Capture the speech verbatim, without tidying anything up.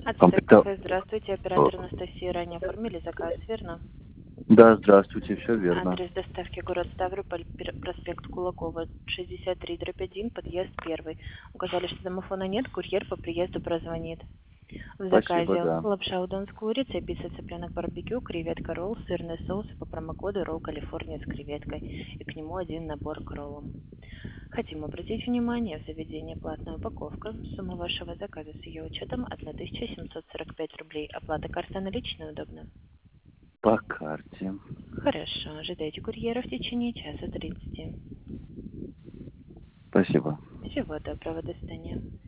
Ацтек Комплектов... кафе, здравствуйте. Оператор Анастасия, ранее оформили заказ, верно? Да, здравствуйте, все верно. Адрес доставки город Ставрополь, пер- проспект Кулакова, шестьдесят три дробь один, подъезд первый. Указали, что домофона нет, курьер по приезду прозвонит. В Спасибо, заказе да. лапша удон с курицей, пицца цыпленок барбекю, креветка ролл, сырный соус и по промокоду ролл Калифорния с креветкой. И к нему один набор к роллам. Хотим обратить внимание, в заведении платная упаковка. Сумма вашего заказа с ее учетом тысяча семьсот сорок пять рублей. Оплата карта наличная удобно? По карте. Хорошо. Ожидайте курьера в течение часа тридцати. Спасибо. Всего доброго, до свидания.